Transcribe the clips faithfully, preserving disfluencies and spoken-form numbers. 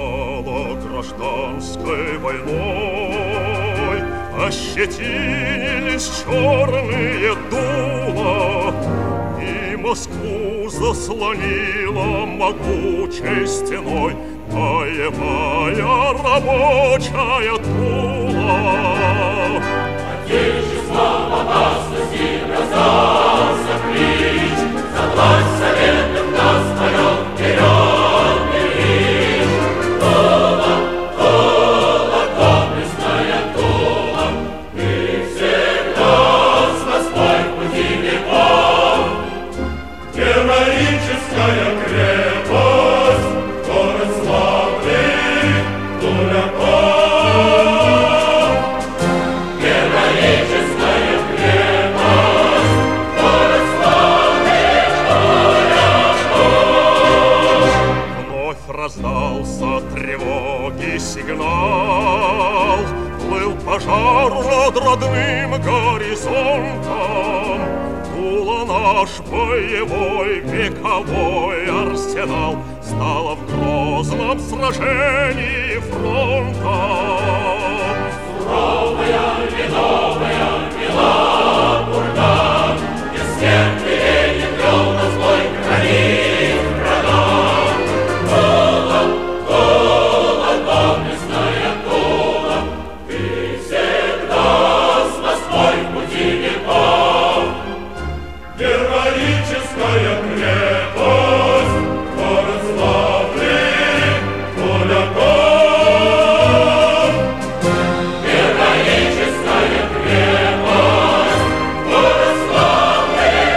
стало гражданской войной, ощетинились черные дула, и Москву заслонила могучей стеной боевая рабочая Тула. Отечество в опасности раздался клич, за власть советов нас поет вперед Ильич. Тула, Тула, доблестная Тула, ты всегда с Москвой в пути веков. Героическая крепость, город славный Туляков. Героическая крепость, город славный Туляков. Вновь раздался тревоги сигнал, плыл пожар над родным горизонтом. Тула наш боевой вековой арсенал стала в грозном сражении фронта. Суровая, ледовая вела бурда, бессмертный Ленин вел на злой границ врагам. Тула, Тула, доблестная Тула, ты всегда с Москвой в пути веков. Героическая крепость, город славный Туляков. Героическая крепость, город славный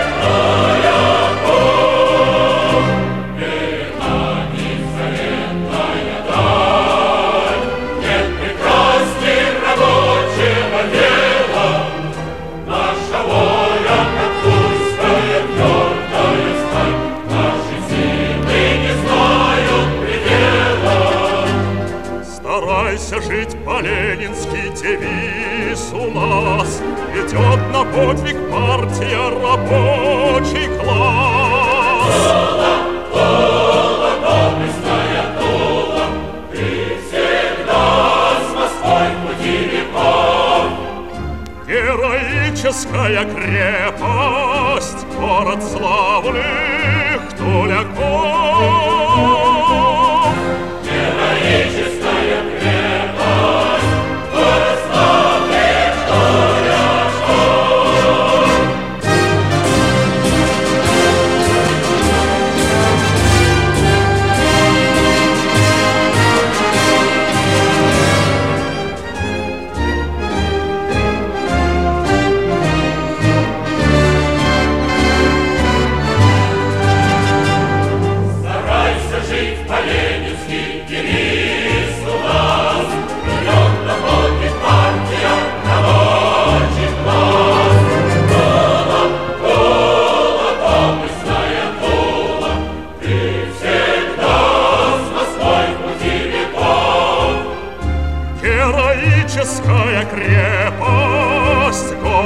Туляков. Перед нами заветная даль, нет прекрасней рабочего дела. Наша воля, как тульская твердая сталь, наши силы не знают предела. Старайся жить по-ленински, девиз у нас идет на подвиг партия рабочий класс. Тула, Тула, доблестная Тула, ты всегда с Москвой в пути веков. Героическая крепость, город славных Туляков. Героическая крепость, город славных Туляков. Старайся жить по-ленински, девиз у нас, идет на подвиг партия рабочих класс. Тула, Тула, доблестная Тула, ты всегда с Москвой в пути веков. Героическая крепость,